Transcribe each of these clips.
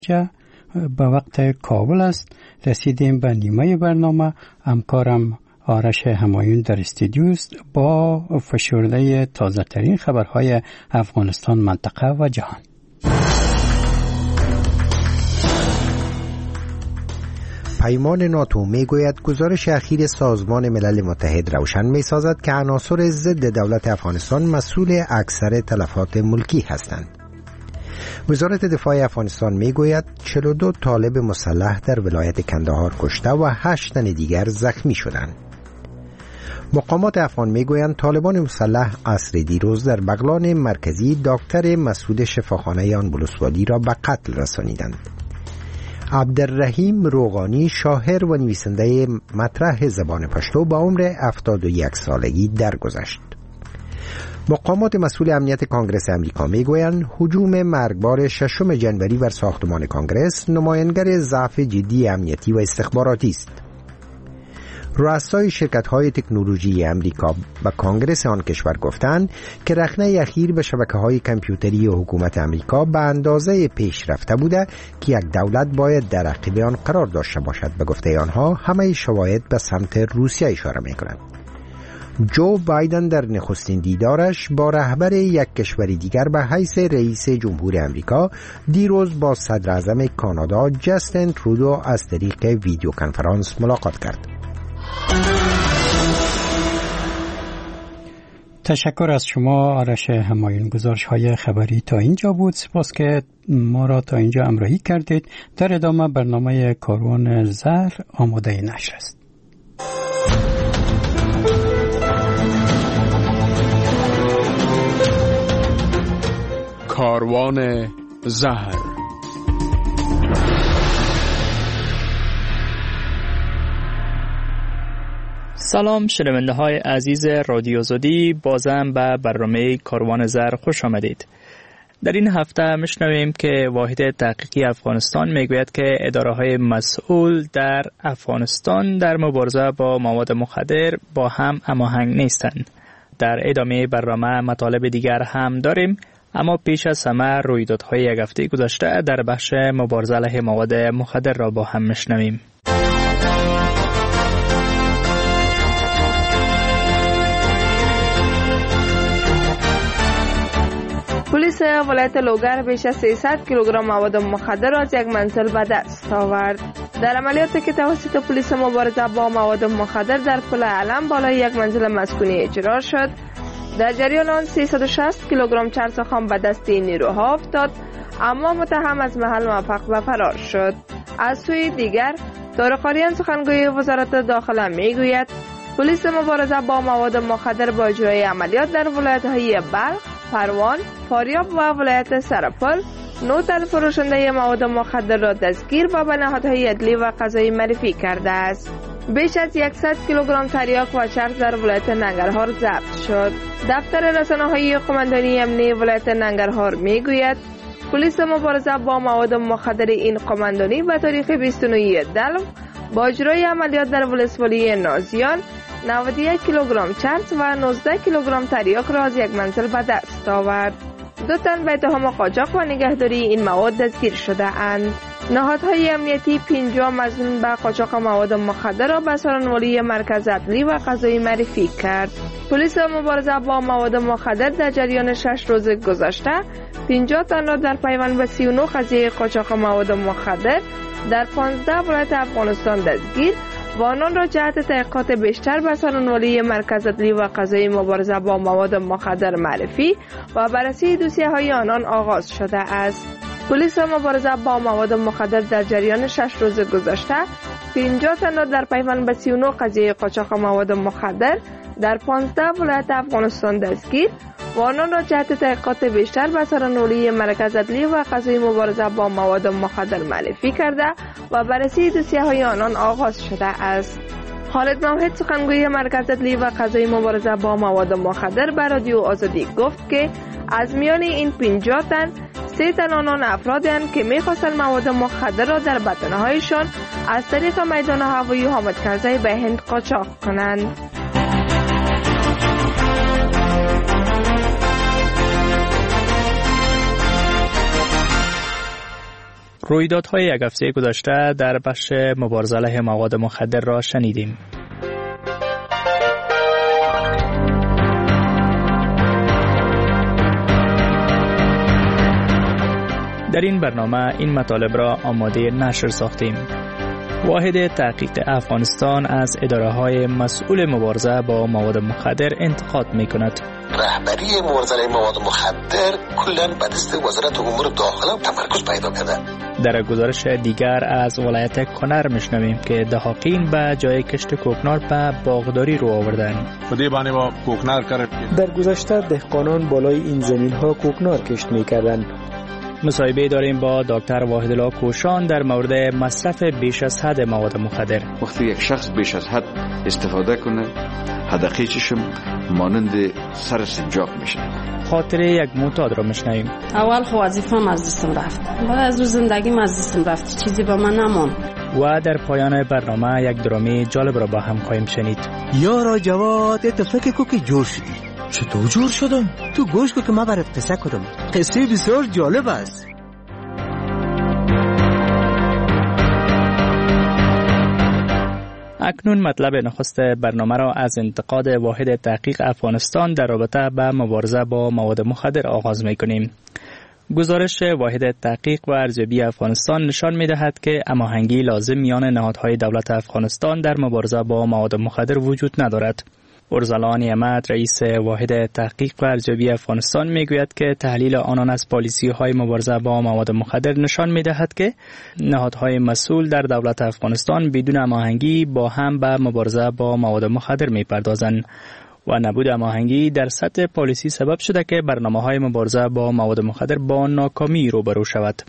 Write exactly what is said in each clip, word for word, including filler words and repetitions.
به وقت کابل است. رسیدیم به نیمه برنامه. همکارم آرش همایون در استودیو است با فشرده تازه ترین خبرهای افغانستان، منطقه و جهان. پیمان ناتو میگوید گزارش اخیر سازمان ملل متحد روشن میسازد که عناصر ضد دولت افغانستان مسئول اکثر تلفات ملکی هستند. وزارت دفاع افغانستان میگوید چهل و دو طالب مسلح در ولایت کندهار کشته و هشت تن دیگر زخمی شدند. مقامات افغان میگویند طالبان مسلح عصر دیروز در بغلان مرکزی دکتر مسعود شفاخانه آن بلوسوادی را به قتل رسانیدند. عبدالرحیم روغانی شاعر و نویسنده مطرح زبان پشتو با عمر هفتاد و یک سالگی درگذشت. مقامات مسئول امنیت کانگرس امریکا میگویند هجوم مرگبار ششم جنوری بر ساختمان کانگرس نمایانگر ضعف جدی امنیتی و استخباراتی است. رؤسای شرکت‌های تکنولوژی امریکا به کانگرس آن کشور گفتند که رخنه اخیر به شبکه‌های کامپیوتری حکومت امریکا به اندازه پیشرفته بوده که یک دولت باید در عقب آن قرار داشته باشد. به گفته آنها همه شواهد به سمت روسیه اشاره می‌کنند. جو بایدن در نخستین دیدارش با رهبر یک کشور دیگر به حیث رئیس جمهور امریکا دیروز با صدر اعظم کانادا جاستین ترودو از طریق ویدیو کنفرانس ملاقات کرد. تشکر از شما آرش همایون. گزارش های خبری تا اینجا بود. سپاس که ما را تا اینجا همراهی کردید. در ادامه برنامه کاروان زهر آماده نشر است. کاروان زهر. سلام شنونده های عزیز رادیو زودی، بازم به برنامه کاروان زهر خوش آمدید. در این هفته میشنویم که واحد تحقیقی افغانستان میگوید که اداره های مسئول در افغانستان در مبارزه با مواد مخدر با هم هماهنگ نیستند. در ادامه برنامه مطالب دیگر هم داریم، اما پیش از همه رویدادهای یک هفته گذشته در بخش مبارزه علیه مواد مخدر را با هم میشنویم. پلیس ولایت لوگر بیش از سیصد کیلوگرم مواد مخدر را از یک منزل به دست آورد. در عملیاتی که توسط پلیس مبارزه با مواد مخدر در پل علم بالای یک منزل مسکونی اجرا شد، در جریان آن سیصد و شصت کیلوگرم چرس خام به دست نیروها افتاد، اما متهم از محل موفق به فرار شد. از سوی دیگر طارق آریان سخنگوی وزارت داخله میگوید پلیس مبارزه با مواد مخدر با اجرای عملیات در ولایت‌های بلخ، پروان، فاریاب و ولایت سرپل نه تن فروشنده مواد مخدر را دستگیر و به نهادهای عدلی و قضایی معرفی کرده است. بیش از صد کیلوگرم تریاک و چرس در ولایت ننگرهار ضبط شد. دفتر رسانه‌های قماندانی امنیتی ولایت ننگرهار میگوید پلیس مبارزه با مواد مخدر این قماندانی به تاریخ بیست و نه دلو با اجرای عملیات در ولسوالی نازیان نود و یک کیلوگرم چرس و نوزده کیلوگرم تریاک را از یک منزل به دست آورد. دو تن به اتهام قاچاق و نگهداری این مواد دستگیر شده اند. نهادهای امنیتی پنجاه مظنون به قاچاق مواد مخدر را به سخنگوی مرکز عدلی و قضایی معرفی کرد. پلیس مبارزه با مواد مخدر در جریان شش روز گذشته پنجاه تن را در پیوند به سی و نه قضیه قاچاق مواد مخدر در پانزده ولایت افغانستان دستگیر و آنان را جهت تحقیقات بیشتر به سخنگوی مرکز عدلی و قضایی مبارزه با مواد مخدر معرفی و بررسی دوسیه‌های آنان آغاز شده است. پلیس مبارزه با مواد مخدر در جریان شش روز گذشته پنجاه تن را در پیوند به سی و نه قضیه قاچاق مواد مخدر در پانزده ولایت افغانستان دستگیر و آنان را جهت تحقیقات بیشتر به سخنگوی مرکز عدلی و قضایی مبارزه با مواد مخدر معرفی کرده و بررسی دوسیه‌های آنان آغاز شده است. خالد موحد سخنگوی مرکز عدلی و قضایی مبارزه با مواد مخدر به رادیو آزادی گفت که از میان این پنجاه تن سه تن آنان افرادند که می‌خواستند مواد مخدر را در بدنهایشان از طریق میدان هوایی حامد کرزی به هند قاچاق کنند. رویدادهای یک هفته گذشته در بخش مبارزه علیه مواد مخدر را شنیدیم. در این برنامه این مطالب را آماده نشر ساختیم. واحد تحقیق افغانستان از اداره‌های مسئول مبارزه با مواد مخدر انتقاد می‌کند. رهبری مبارزه علیه مواد مخدر کلاً به دست وزارت امور داخله تمرکز پیدا کرده. در گزارش دیگر از ولایت کنر میشنویم که دهاقین به جای کشت کوکنار به باغداری رو آوردن. خودی بانی با کوکنار کرد. در گذشته دهقانان بالای این زمین‌ها کوکنار کشت می‌کردند. مصاحبه داریم با دکتر واحدالله کوشان در مورد مصرف بیش از حد مواد مخدر. وقتی یک شخص بیش از حد استفاده کنه، حداقلش مانند سر سنجاق میشه. خاطره یک معتاد را میشنویم. اول خو وظیفه‌ام از دستم رفت. بعد از روز زندگیم از دستم رفت. چیزی به من نماند. و در پایان برنامه یک درامی جالب را با هم خواهیم شنید. یارا جواد تو فکر کو که جور شدی. چطور جور شدم؟ تو گوش کو که ما برات قصه کنم. قصه بسیار جالب است. اکنون مطلب نخست برنامه را از انتقاد واحد تحقیق افغانستان در رابطه با مبارزه با مواد مخدر آغاز می‌کنیم. گزارش واحد تحقیق و ارزیابی افغانستان نشان می‌دهد که هماهنگی لازم میان نهادهای دولت افغانستان در مبارزه با مواد مخدر وجود ندارد. ارزلان احمد رئیس واحد تحقیق و ارزیابی افغانستان میگوید که تحلیل آنان از پالیسی‌های مبارزه با مواد مخدر نشان می‌دهد که نهادهای مسئول در دولت افغانستان بدون هماهنگی با هم به مبارزه با مواد مخدر می‌پردازند و نبود هماهنگی در سطح پالیسی سبب شده که برنامه‌های مبارزه با مواد مخدر با ناکامی روبرو شود.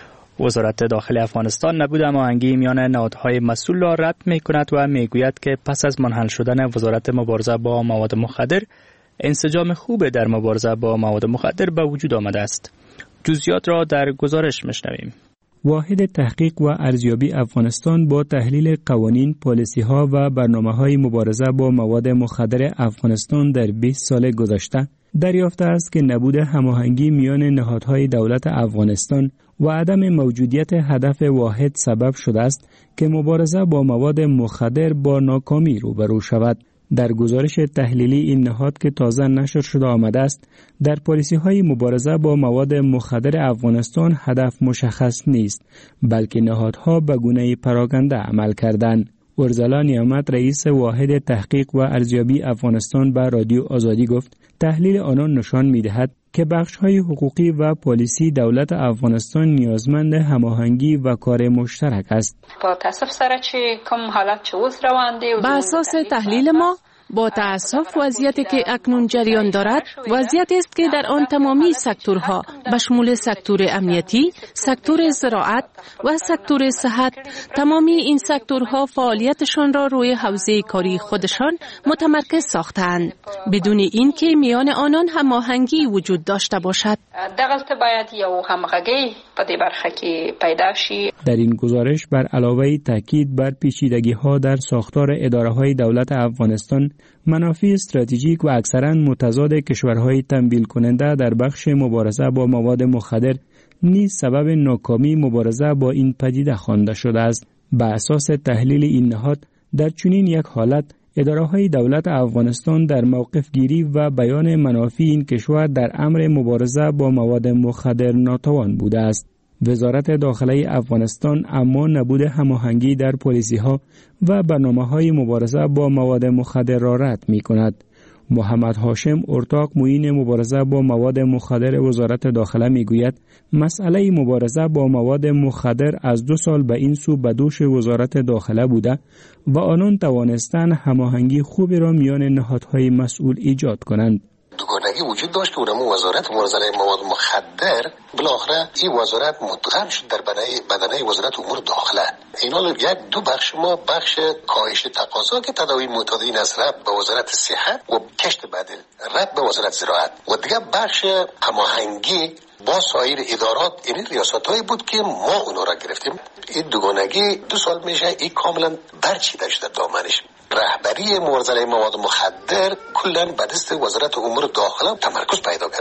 وزارت داخلی افغانستان نبود هماهنگی میان نهادهای مسئول را رد می‌کند و میگوید که پس از منحل شدن وزارت مبارزه با مواد مخدر انسجام خوب در مبارزه با مواد مخدر به وجود آمده است. جزئیات را در گزارش میشنویم. واحد تحقیق و ارزیابی افغانستان با تحلیل قوانین، پالیسی‌ها و برنامه‌های مبارزه با مواد مخدر افغانستان در بیست سال گذشته دریافته است که نبود هماهنگی میان نهادهای دولت افغانستان و عدم موجودیت هدف واحد سبب شده است که مبارزه با مواد مخدر با ناکامی روبرو شود. در گزارش تحلیلی این نهاد که تازه نشر شده آمده است، در پالیسی‌های مبارزه با مواد مخدر افغانستان هدف مشخص نیست، بلکه نهادها به گونه پراکنده عمل کردند. ارزلان احمد رئیس واحد تحقیق و ارزیابی افغانستان به رادیو آزادی گفت تحلیل آنان نشان می‌دهد که بخش‌های حقوقی و پالیسی دولت افغانستان نیازمند هماهنگی و کار مشترک است. با تاسف سره چې کوم حالت چې اوس روان دی بر اساس تحلیل ما با تأسف وضعیتی که اکنون جریان دارد وضعیتی است که در آن تمامی سکتورها به شمول سکتور امنیتی، سکتور زراعت و سکتور صحت تمامی این سکتورها فعالیتشان را روی حوزه کاری خودشان متمرکز ساختند بدون اینکه میان آنان هماهنگی وجود داشته باشد. دغلت باید یو همغږی په دې برخه کې پیدا شي. در این گزارش بر علاوه تاکید بر پیچیدگی‌ها در ساختار اداره‌های دولت افغانستان، منافع استراتژیک و اکثراً متضاد کشورهای تمویل کننده در بخش مبارزه با مواد مخدر نیز سبب ناکامی مبارزه با این پدیده خوانده شده است. به اساس تحلیل این نهاد، در چنین یک حالت اداره‌های دولت افغانستان در موقف گیری و بیان منافع این کشور در امر مبارزه با مواد مخدر ناتوان بوده است. وزارت داخلی افغانستان اما نبود هماهنگی در پالیسی‌ها و برنامه‌های مبارزه با مواد مخدر را رد می‌کند. محمد هاشم ارتاق معین مبارزه با مواد مخدر وزارت داخله میگوید مسئله مبارزه با مواد مخدر از دو سال به این سو به دوش وزارت داخله بوده و آنان توانستند هماهنگی خوبی را میان نهادهای مسئول ایجاد کنند. دوگانگی وجود داشت که اونم وزارت مبارزه علیه مواد مخدر بالاخره این وزارت مدغم شد در بدنه وزارت امور داخله. اینا یک دو بخش ما بخش کاهش تقاضا که تداوی معتادین از رد به وزارت صحت و کشت بدیل رد به وزارت زراعت و دیگه بخش هماهنگی با سایر ادارات این ریاست‌هایی بود که ما اونا را گرفتیم. این دوگانگی دو سال میشه این کاملا برچیده شده دامنش. رهبری مبارزه علیه مواد مخدر کلا به دست وزارت امور داخله تمرکز پیدا کرده.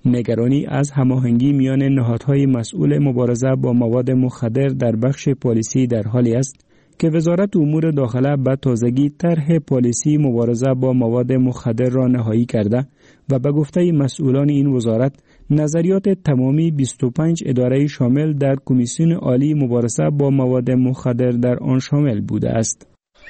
نگرانی از هماهنگی میان نهادهای مسئول مبارزه با مواد مخدر در بخش پالیسی در حالی است که وزارت امور داخله به تازگی طرح پالیسی مبارزه با مواد مخدر را نهایی کرده و به گفته مسئولان این وزارت نظریات تمامی بیست و پنج اداره شامل در کمیسیون عالی مبارزه با مواد مخدر در آن شامل بوده است.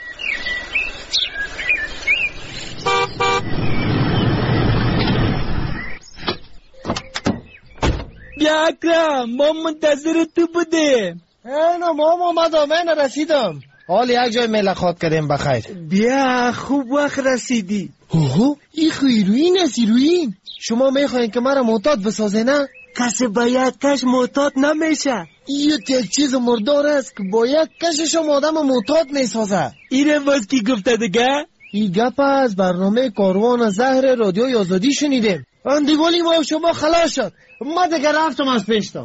بیا اکرم، ما منتظر تو بودیم. اینا ما اومدم، من رسیدم. حال یک جای ملاقات کردیم بخیر. بیا خوب وقت رسیدی. اوه این خیروین است ایروین. شما میخواین که مرا معتاد بسازه نه؟ کسی با یک کش معتاد نمیشه. این یک چیز مردار است که با یک کشش هم آدم معتاد میسازه. اینه باز کی گفته دیگه؟ این گپ از برنامه کاروان زهر رادیوی آزادی شنیدیم. اندیوالی ما شما خلاص شد. ما دیگه رفتم از پیشتان.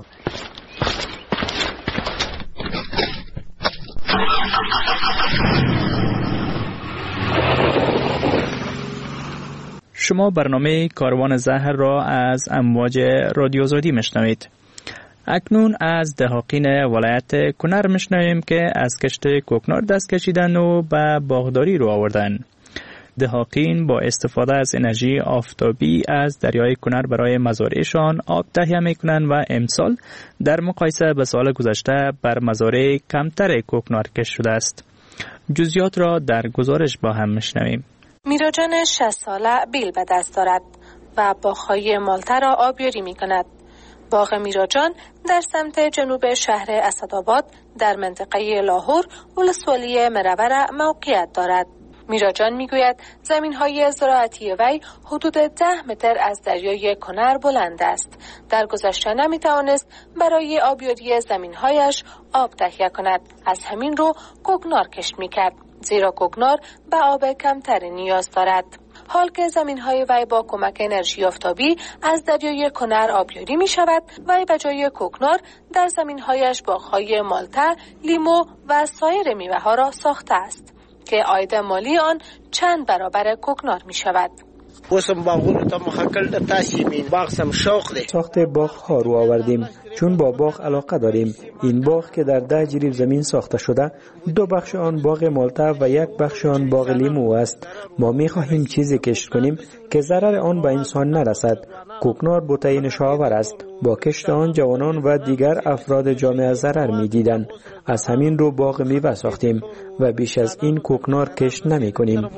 شما برنامه کاروان زهر را از امواج رادیو آزادی میشنوید. اکنون از دهاقین ولایت کنر میشنویم که از کشت کوکنار دست کشیدن و به باغداری رو آوردن. دهاقین با استفاده از انرژی آفتابی از دریای کنر برای مزارعشان آب تهیه میکنن و امسال در مقایسه به سال گذشته بر مزارع کمتر کوکنار کشت شده است. جزئیات را در گزارش با هم میشنویم. میراجان شصت ساله بیل به دست دارد و باغ‌های مالته را آبیاری میکند. باغ میراجان در سمت جنوب شهر اسدآباد در منطقه لاهور ولسوالی مرور موقعیت دارد. میراجان میگوید زمین‌های زراعتی وی حدود ده متر از دریای کنر بلند است. در گذشته نمیتوانست برای آبیاری زمین‌هایش آب تهیه کند. از همین رو کوکنار کشت میکرد، زیرا کوکنار به آب کمتری نیاز دارد. حال که زمین‌های وی با کمک انرژی آفتابی از دریای کنر آبیاری می شود، وی به جای کوکنار در زمین‌هایش باغ‌های مالته، لیمو و سایر میوه‌ها را ساخته است که عاید مالی آن چند برابر کوکنار می شود. وسم باغونو ته مخکل د تاسیمین باغ سم شوق دی. ساخت باغ ها رو آوردیم چون با باغ علاقه داریم. این باغ که در ده جریب زمین ساخته شده، دو بخش آن باغ مالته و یک بخش آن باغ لیمو است. ما می خواهیم چیزی کشت کنیم که ضرر آن به انسان نرسد. کوکنار بوته نشاور است. با کشت آن جوانان و دیگر افراد جامعه ضرر می دیدند. از همین رو باغ میوه ساختیم و بیش از این کوکنار کشت نمی کنیم.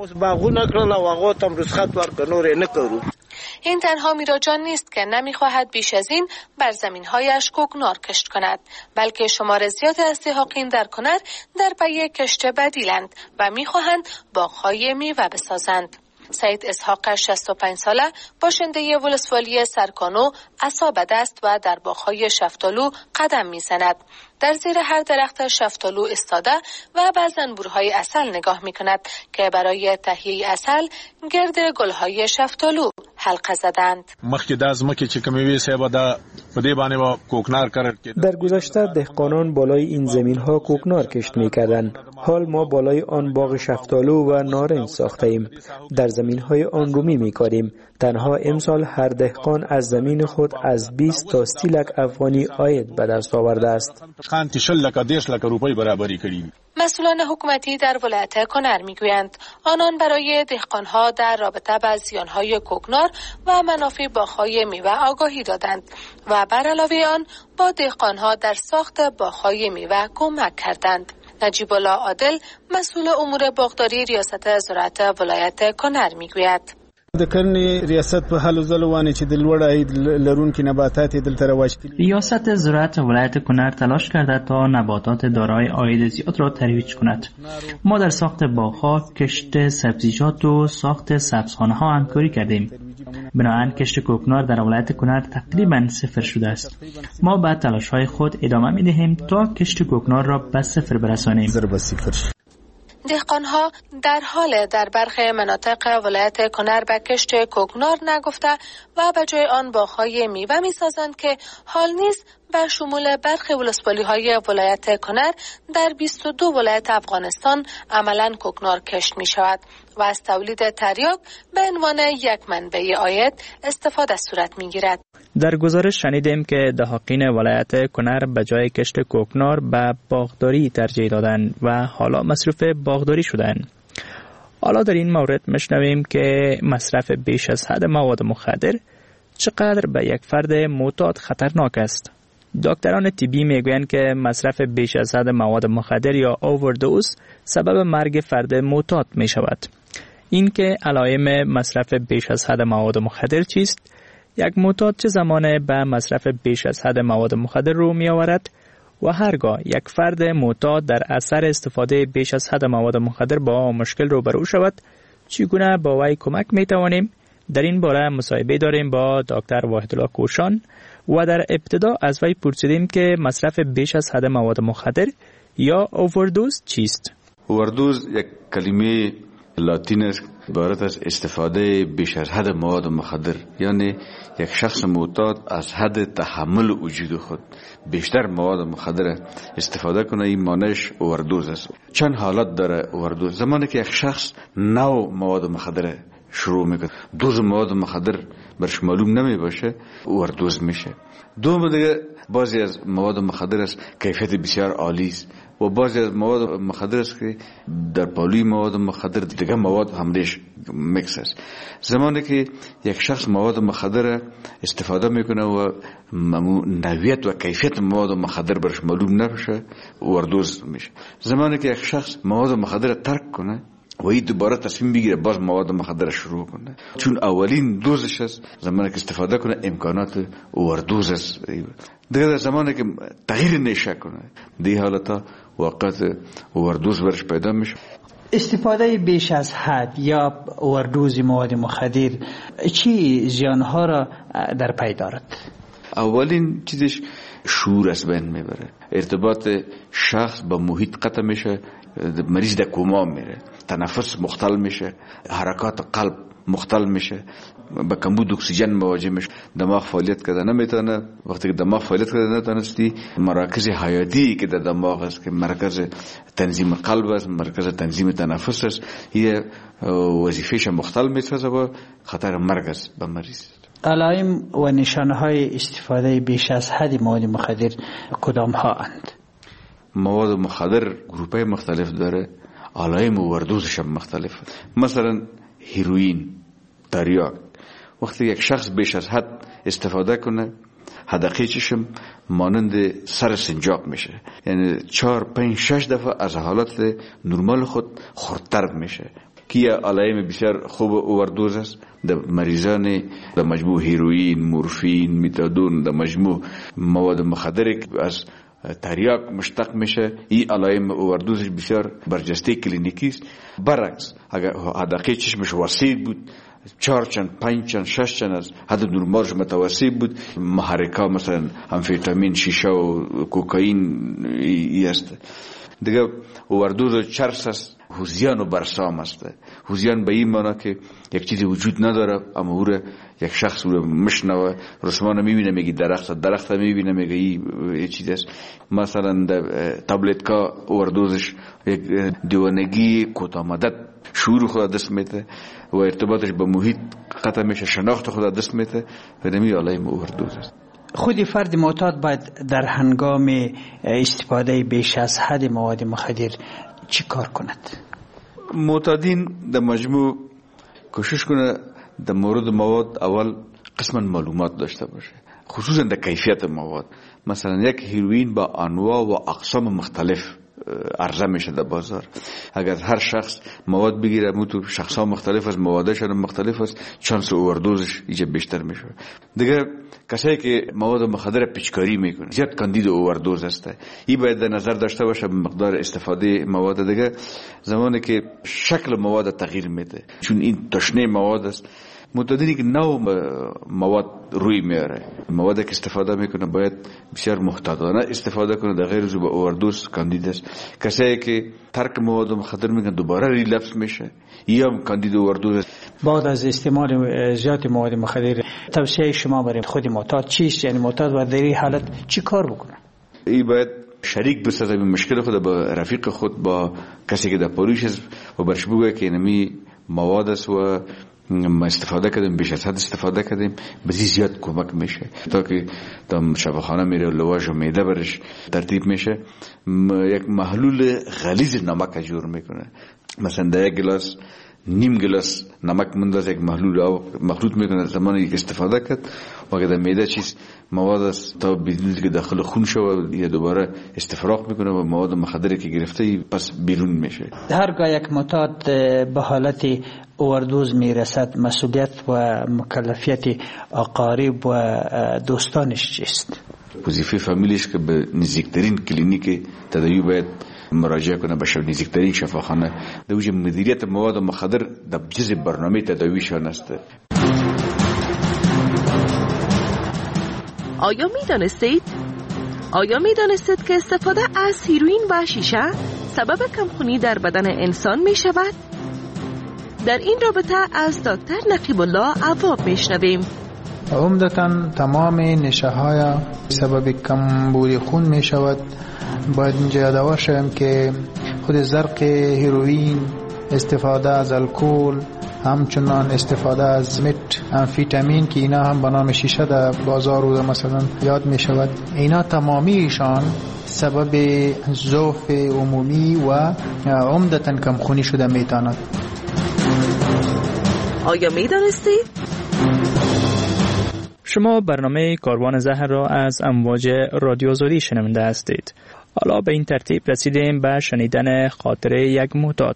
این تنها میراجان نیست که نمیخواهد بیش از این بر زمینهایش کوکنار کشت کند، بلکه شمار زیادی از دهاقین در کنر در پی کشت بدیلند و میخواهند باغهای میوه بسازند. سید اسحاق شصت و پنج ساله باشنده ولسوالی سرکانو عصا به دست و در باغ‌های شفتالو قدم میزند. در زیر هر درخت شفتالو ایستاده و به زنبورهای عسل نگاه میکند که برای تهیه عسل گرد گلهای شفتالو حلقه زدند. در گذشته دهقانان بالای این زمین‌ها کوکنار کشت می‌کردند. حال ما بالای آن باغ شفتالو و نارنج ساخته ایم. در زمین‌های آن رومی می‌کاریم. تنها امسال هر دهقان از زمین خود از بیست تا سی لک افغانی عاید به دست آورده است. مسئولان حکومتی در ولایت کنر میگویند آنان برای دهقانها در رابطه با زیانهای کوکنار و منافع باغ‌های میوه آگاهی دادند و بر علاوه آن با دهقانها در ساخت باغ‌های میوه کمک کردند. نجیب الله عادل مسئول امور باغداری ریاست زراعت ولایت کنر میگوید د کرنې ریاست په حل زلوانه چې د لوړ عاید لرونکي نباتات دلته رواج کړي. ریاست زراعت ولایت کنر تلاش کرده تا نباتات دارای عاید زیاد را ترویج کند. ما در ساخت باغ‌ها، کشت سبزیجات و ساخت سبزخانه‌ها همکاری کردیم. بنابراین کشت کوکنار در ولایت کنر تقریبا صفر شده است. ما به تلاش‌های خود ادامه می‌دهیم تا کشت کوکنار را به صفر برسانیم. دهقانها در حال در برخی مناطق ولایت کنر به کشت کوکنار نگفته و به جای آن باغ‌های میوه می‌سازند که حال نیز به شمول برخی ولسوالی‌های ولایت کنر در بیست و دو ولایت افغانستان عملاً کوکنار کشت می‌شود و از تولید تریاک به عنوان یک منبع عاید استفاده صورت می‌گیرد. در گزارش شنیدیم که دهاقین ولایت کنر به جای کشت کوکنار به باغداری ترجیح دادن و حالا مصروف باغداری شدن. حالا در این مورد میشنویم که مصرف بیش از حد مواد مخدر چقدر به یک فرد معتاد خطرناک است. دکتران طبی میگویند که مصرف بیش از حد مواد مخدر یا اووردوز سبب مرگ فرد معتاد می شود. این که علائم مصرف بیش از حد مواد مخدر چیست؟ یک معتاد چه زمانه به مصرف بیش از حد مواد مخدر رو می آورد و هرگاه یک فرد معتاد در اثر استفاده بیش از حد مواد مخدر با مشکل روبرو شود چگونه با وی کمک می توانیم؟ در این باره مصاحبه داریم با دکتر واحدالله کوشان و در ابتدا از وی پرسیدیم که مصرف بیش از حد مواد مخدر یا اووردوز چیست؟ اووردوز یک کلمه لاتین است عبارت از استفاده بیش از حد مواد مخدر، یعنی یک شخص معتاد از حد تحمل وجود خود بیشتر مواد مخدر استفاده کنه، این معنیش اووردوز است. چند حالت داره اووردوز. زمانی که یک شخص نو مواد مخدر شروع میکنه، دوز مواد مخدر برش معلوم نمی باشه، اووردوز میشه. دوم دیگه بعضی از مواد مخدر است کیفیت بسیار عالی است و بعضی از مواد مخدر است که در پالوی مواد مخدر دیگه مواد همش میکس است. زمانی که یک شخص مواد مخدر استفاده میکنه و نوعیت و کیفیت مواد مخدر برش معلوم نباشه، اووردوز میشه. زمانی که یک شخص مواد مخدر ترک کنه و این دوباره تصمیم بگیره باز مواد مخدر شروع کنه، چون اولین دوزش است زمانی که استفاده کنه امکانات اووردوز است. دیگه در زمانی که تغییر نشه کنه دی حالتا وقت اووردوز برش پیدا میشه. استفاده بیش از حد یا اووردوز مواد مخدر چی زیانها را در پی دارد؟ اولین چیزش شعور از بین میبره، ارتباط شخص با محیط قطع میشه، مریض در کوما میره، تنفس مختل میشه، حرکات قلب مختل میشه، با کمبود اکسیژن مواجه میشه، دماغ فعالیت کرده نمیتونه. وقتی که دماغ فعالیت کرده نتونستی، مراکز حیاتی که در دماغ است که مرکز تنظیم قلب است، مرکز تنظیم تنفس است، یه وظیفهش مختل میسازه و خطر مرگ است به مریض. علائم و نشانهای استفاده بیش از حد مواد مخدر کدام ها اند؟ مواد مخدر گروپای مختلف داره، علائم و اووردوزش هم مختلف. مثلا هیروئین، تریاک، وقتی یک شخص بیش از حد استفاده کنه حدقه چشم مانند سر سنجاق میشه، یعنی چهار پنج شش دفعه از حالت نرمال خود خردتر میشه که علائم بسیار خوب اووردوز است. در مریضان در مجموع هیروئین، مورفین، میتادون، در مجموع مواد مخدر از تریاک مشتق میشه، این علائم اووردوزش بسیار برجسته کلینیکی است. برعکس اگر حدقه چشمش وسیع بود، چهار چند، پنج چند، شش چند از حد نرمالش متوسط بود، محرکا مثلا امفیتامین، شیشه و کوکائین ای است. دیگه اووردوز چرس است، هوزیان و برسام است. هوزیان به این معنی که یک چیزی وجود نداره اما او یک شخص او مشنوه، رسمان میبینه میگه درخت، درخت میبینه میگه این چیز است. مثلا تابلت کا اووردوزش یک دیوانگی کوتاه مدت شعور خود دست میده و ارتباطش با محیط قطع میشه، شناخت خود دست میده و نمی علائم اووردوز است. خود فرد معتاد باید در هنگام استفاده بیش از حد مواد مخدر چی کار کند؟ معتادین در مجموع کوشش کنه در مورد مواد اول قسما معلومات داشته باشه، خصوصا در کیفیت مواد. مثلا یک هیروئین با انواع و اقسام مختلف عرضه میشه در بازار. اگر هر شخص مواد بگیره متو شخصا مختلف از موادش هم مختلف است، شانس اووردوزش ایجاد بیشتر میشه. دیگه کسایی که مواد مخدر پیچکاری میکنه زیاد کاندید اووردوز است. این باید در نظر داشته باشه مقدار استفاده مواد. دیگه زمانی که شکل مواد تغییر میده، چون این تشنه مواد است، معتادینی که نو مواد روی میاره، مواد که استفاده میکنه باید بسیار محتاطانه استفاده کنه، در غیر از به اووردوز کاندید است. کسایی که ترک مواد مخدر میکنه دوباره ریلپس میشه، یا هم کاندید اووردوز. بعد از استعمال زیاد مواد مخدر توصیه شما برای خود معتاد چیست؟ یعنی معتاد باید در این حالت چی کار بکنه؟ این باید شریک بسازه به مشکل خود با رفیق خود، با کسی که در پاریش است و برش بگه که اینمی مواد است و ما استفاده کردیم، بیش از حد استفاده کردیم، بزی زیاد کمک میشه تا که تا شفاخانه میره لواژ و معده برش ترتیب میشه. یک محلول غلیظ نمک جور میکنه. مثلا در یک گلاس نیم گلاس نمک منداز یک محلول آب مخلوط میکنه، زمانی که استفاده کرد و در معده چیز مواد است تا بدون که داخل خون شود یا دوباره استفراغ میکنه و مواد مخدری که گرفته پس بیرون میشه. هرگاه یک معتاد به حالت اووردوز میرسد، مسئولیت و مکلفیت اقارب و دوستانش چیست؟ وظیفه فامیلیش که به نزدیکترین کلینیک تداوی باید مراجعه کنه، به نزدیکترین شفاخانه. در وجه مدیریت مواد مخدر در جزء برنامه تداویشان است. آیا می دانستید؟ آیا می دانستید که استفاده از هیروئین و شیشه سبب کمخونی در بدن انسان می شود؟ در این رابطه از دکتر نقیب الله عواب می شنویم. عمدتاً تمام نشه های سبب کمبود خون می شود. باید اینجا یادآور شویم که خود زرق هیروئین، استفاده از الکل، همچنان استفاده از مت امفیتامین که اینا هم به نام شیشه در بازار و مثلا یاد می شود، اینا تمامیشان سبب ضعف عمومی و عمدتاً کمخونی شده می تواند. آیا می دانستید؟ شما برنامه کاروان زهر را از امواج رادیو آزادی شنونده هستید. حالا به این ترتیب رسیدیم به شنیدن خاطره یک معتاد.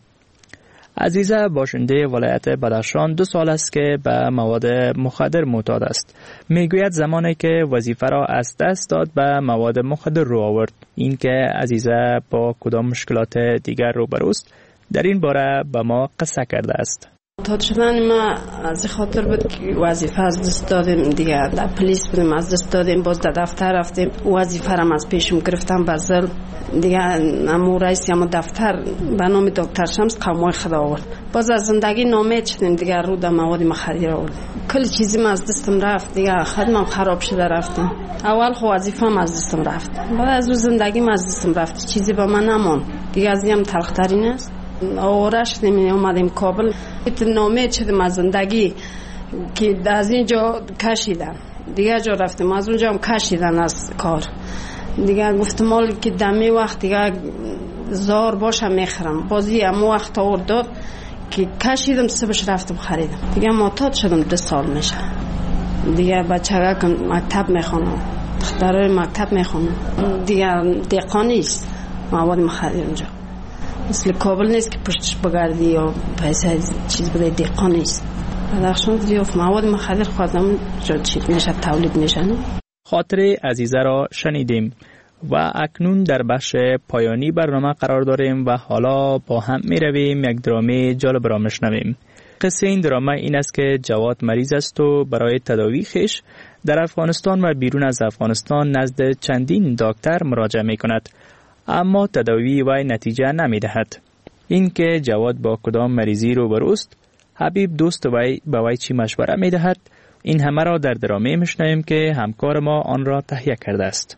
عزیزه باشنده ولایت بدخشان دو سال است که به مواد مخدر معتاد است. میگوید زمانی که وظیفه را از دست داد به مواد مخدر رو آورد. این که عزیزه با کدام مشکلات دیگر روبروست در این باره به ما قصه کرده است. معتاد شدن ما از خاطر بود که وظیفه از دست دادیم دیگه، در پلیس بودیم از دست دادیم، باز در دفتر رفتیم وظیفه را از پیشم گرفتم به ظلم دیگه. امو رئیس یا دفتر به نام دکتر شمس قومای خدا آورد، باز از زندگی نامید شدیم دیگه، رو در مواد مخدر آورد، کل چیزی ما از دستم رفت دیگه، خدمم خراب شده رفتم. اول خو وظیفه هم از دستم رفت، بعد از اون زندگی ما از دستم رفت، چیزی به من نماند دیگه. از اینم تلخترین است. آواره شدیم اومدیم کابل، نامید شدیم از زندگی که از اینجا کشیدن دیگه، جا رفتیم از اونجا هم کشیدن از کار دیگه. گفتم مال که دمی وقت دیگه زار باشم میخرم، بازی امو وقت آورد داد که کشیدم، صبحش رفتم خریدم دیگه. معتاد شدم دو سال میشه دیگه. بچه که مکتب میخونم، دخترای مکتب میخونم دیگه، دیقا نیست مواد مخدر اونجا، مثل کابل نیست که پشتش بگردی یا پیسه چیز بده، دیقا نیست. بدخشان دیوف مواد مخدر خواستم جا چیز میشه تولید میشه. خاطره عزیزه را شنیدیم و اکنون در بخش پایانی برنامه قرار داریم و حالا با هم می رویم یک درامه جالب را میشنویم. قصه این درامه این است که جواد مریض است و برای تداوی خویش در افغانستان و بیرون از افغانستان نزد چندین دکتر مراجعه می کند، اما تداوی وی نتیجه نمی دهد. این که جواد با کدام مریضی روبروست، حبیب دوست وی به وی چی مشوره می دهد، این همه را در درامه میشنویم که همکار ما آن را تهیه کرده است.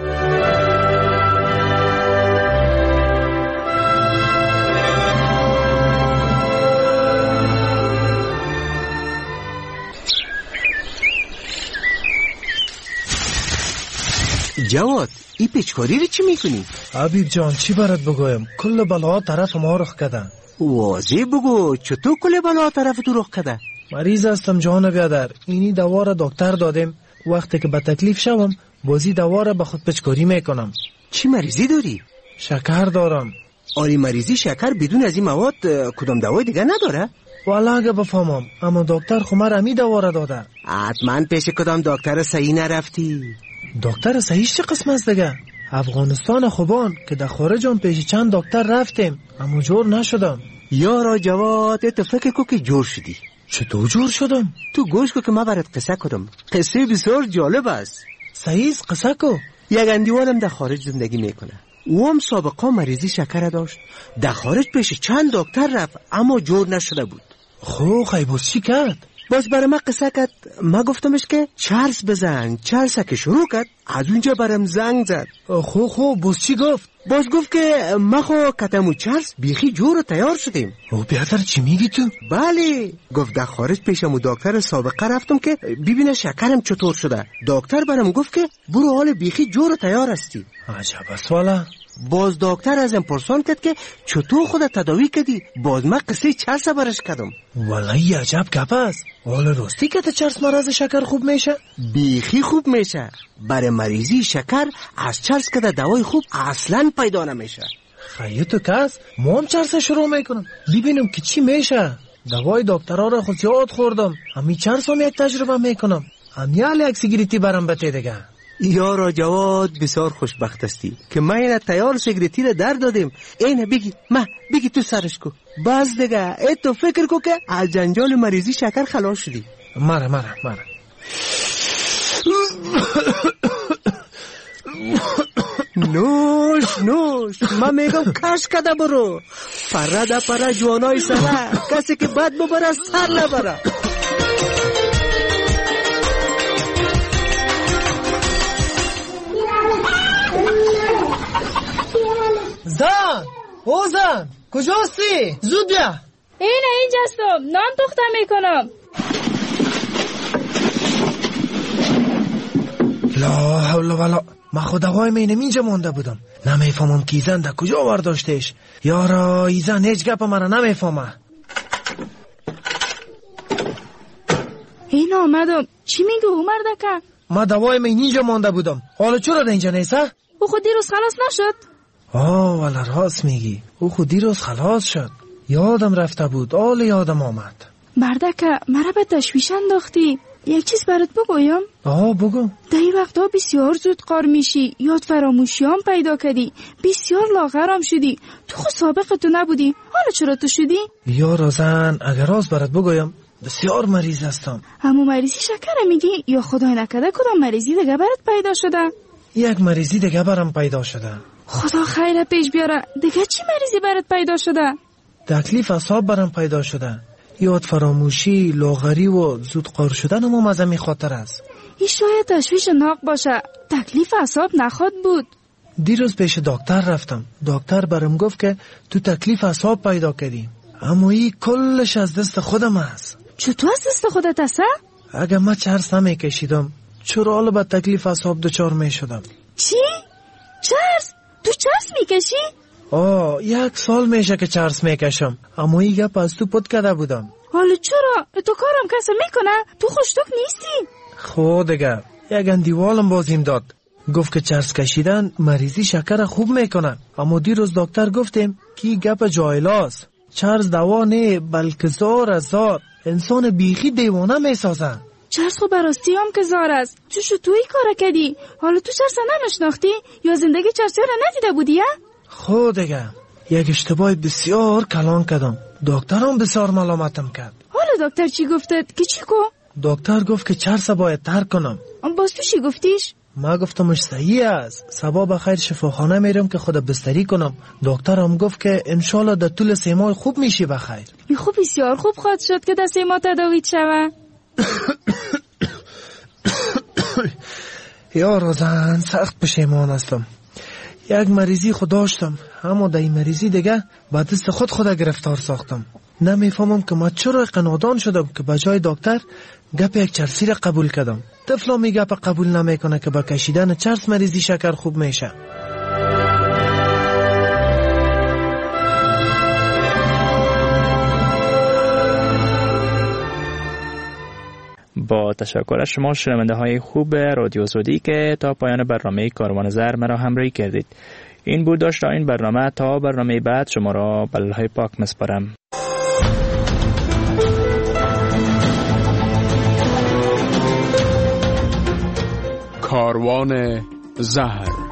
جواد این پیچکاری رو چی میکنی؟ حبیب جان چی برات بگویم، کل بلا طرف ما رخ کده. واضح بگو چطور کل بلا طرف تو رخ کده؟ مریض هستم جان بیادر، اینی دوا را دکتر دادیم، وقتی که به تکلیف شوم بازی دوا را به خود پیچکاری میکنم. چی مریضی داری؟ شکر دارم. آری مریضی شکر بدون از این مواد کدام دوای دیگه نداره؟ والا اگه بفهمم، اما دکتر خمر امی دوا را داده. حتما پیش کدام دکتر صحیح نرفتی؟ دکتر صحیحش چه قسم است دیگه؟ افغانستان خوبان که در خارجم پیش چند دکتر رفتیم اما جور نشدم. یارا جواد تو فکر کو که جور شدی. چطور جور شدم؟ تو گوش کو که ما برات قصه کدم، قصه بسیار جالب است. صحیح قصه کو. یک اندیوانم در خارج زندگی میکنه، او هم سابقا مریضی شکر داشت، در خارج پیش چند دکتر رفت اما جور نشده بود. خو خیبوس چی کرد؟ باز برای ما قصه کرد. ما گفتمش که چرس بزن. چرس که شروع کرد از اونجا برام زنگ زد. خو خو باز چی گفت؟ باز گفت که ما خو کتمو چرس بیخی جور تیار شدیم. او بیادر چی میگی تو؟ بله گفت در خارج پیشمو دکتر سابقه رفتم که ببینه شکرم چطور شده. دکتر برام گفت که برو حال بیخی جور تیار هستی. عجب است والا. باز دکتر ازم پرسان کرد که چطور خودت تداوی کردی. باز من قصه چرس برش کردم. والله عجب گپ است. حالا راستی که چرس مرض شکر خوب میشه؟ بیخی خوب میشه. برای مریضی شکر از چرس که دوای خوب اصلا پیدا نمیشه. خیلی تو کس ما هم چرس شروع میکنم ببینم که چی میشه. دوای دکترها را خود یاد خوردم. همی چرس هم یک تجربه میکنم. همیال یک سیگریتی برام بته دیگه. یارا جواد بسیار خوشبخت استی که ما این تیار سیگریتی را در دادیم. اینه بگی ما بگی تو سرش کو. باز دیگه ای تو فکر کو که از جنجال مریضی شکر خلاص شدی. مره مره مره نوش نوش ما میگم کش کده برو. پره ده پره جوانای سره کسی که بد ببره سر نبره. زن او زن کجاستی؟ زود بیا. اینه اینجاستم نان پخته میکنم. لا حول ولا. من خود هوای مینم اینجا مونده بودم نمیفهمم که زن در کجا برداشتش. یارا ای زن هیچ گپ مرا نمیفهمه. این آمدم. چی میگه او مردکه؟ من دوای من اینجا مونده بودم. حالا چرا اینجا نیسته؟ او خود دیروز خلاص نشد؟ آه والا راست میگی. او خود دیروز خلاص شد. یادم رفته بود. آل یادم آمد. مردکه مرا به تشویش انداختی. یک چیز برات بگویم؟ آه بگو. در این وقتا بسیار زود قار میشی. یاد فراموشی هم پیدا کردی. بسیار لاغرم شدی. تو خود سابق تو نبودی. حالا چرا تو شدی؟ یا رازن اگر راز برات بگویم بسیار مریض هستم. همون مریضی شکر میگی یا خدای نکرده کدام مریضی دیگه برات پیدا شده؟ یک مریضی دیگه برام پیدا شده. خدا خیر پیش بیاره. دیگه چی مریضی برات پیدا شده؟ تکلیف اعصاب برام پیدا شده. یاد فراموشی، لاغری و زود قار شدن هم از همین خاطر است. این شاید تشویش ناق باشه. تکلیف اعصاب نخواد بود. دیروز پیش دکتر رفتم. دکتر برام گفت که تو تکلیف اعصاب پیدا کردی. اما این کلش از دست خودم است. چطور از دست خودت است؟ اگه من چرس نمیکشیدم چرا حالا به تکلیف اعصاب دچار میشدم؟ چی؟ چرس؟ تو چرس میکشی؟ آه یک سال میشه که چرس میکشم. اما این گپ از تو پد کرده بودم. حالا چرا؟ تو کارم کسی میکنه؟ تو خوشتوک نیستی؟ خود دیگه یک اندیوالم بازیم داد. گفت که چرس کشیدن مریضی شکر خوب میکنه. اما دیروز دکتر گفتیم که گپ جایلاست. چرس دوا نه بلکه زار از زار. انسان بیخی دیوانه میسازن. چرس خو براستی هم که زار است. چو شو توی کار کردی؟ حالا تو چرس نمیشناختی؟ یا زندگی چرسی را ندیده بودی؟ خود دیگه یک اشتباه بسیار کلان کردم. دکتر هم بسیار ملامتم کرد. حالا دکتر چی گفتت؟ که چی کو؟ دکتر گفت که چرس باید ترک کنم. باز تو چی گفتیش؟ ما گفتمش صحیح است. صبح بخیر شفاخانه میرم که خود بستری کنم. دکتر هم گفت که انشالله در طول سه ماه خوب میشی بخیر. این خوب بسیار خوب خواهد شد که در سه ماه تداویت شوه. یا روزن سخت پشیمان هستم. یک مریضی خود داشتم اما در این مریضی دیگه با دست خود خود گرفتار ساختم. نمیفهمم که ما چرا قنادان شدم که بجای دکتر گپ یک چرسی را قبول کردم. طفلا می گپ قبول نمیکنه که با کشیدن چرس مریضی شکر خوب میشه. با تشکر از شما شنونده های خوب رادیو زودی که تا پایان برنامه کاروان زر مرا همراهی کردید. این بود داشت این برنامه. تا برنامه بعد شما را به الله پاک میسپارم. کاروان زهر.